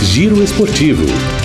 Giro Esportivo.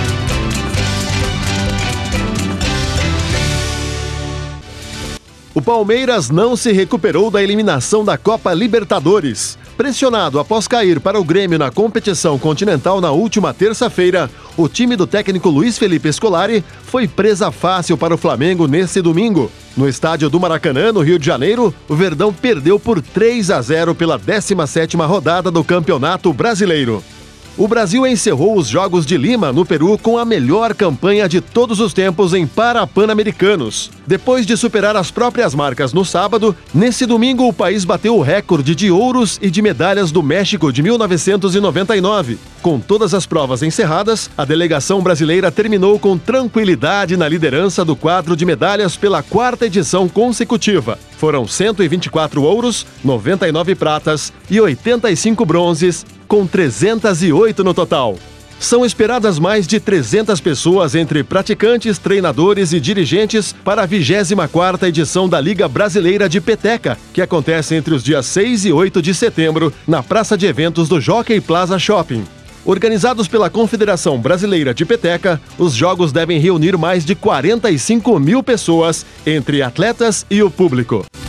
O Palmeiras não se recuperou da eliminação da Copa Libertadores. Pressionado após cair para o Grêmio na competição continental na última terça-feira, o time do técnico Luiz Felipe Scolari foi presa fácil para o Flamengo neste domingo. No estádio do Maracanã, no Rio de Janeiro, o Verdão perdeu por 3-0 pela 17ª rodada do Campeonato Brasileiro. O Brasil encerrou os Jogos de Lima, no Peru, com a melhor campanha de todos os tempos em Parapan-Americanos. Depois de superar as próprias marcas no sábado, nesse domingo o país bateu o recorde de ouros e de medalhas do México de 1999. Com todas as provas encerradas, a delegação brasileira terminou com tranquilidade na liderança do quadro de medalhas pela 4ª edição consecutiva. Foram 124 ouros, 99 pratas e 85 bronzes, com 308 no total. São esperadas mais de 300 pessoas entre praticantes, treinadores e dirigentes para a 24ª edição da Liga Brasileira de Peteca, que acontece entre os dias 6 e 8 de setembro na Praça de Eventos do Jockey Plaza Shopping. Organizados pela Confederação Brasileira de Peteca, os jogos devem reunir mais de 45 mil pessoas entre atletas e o público.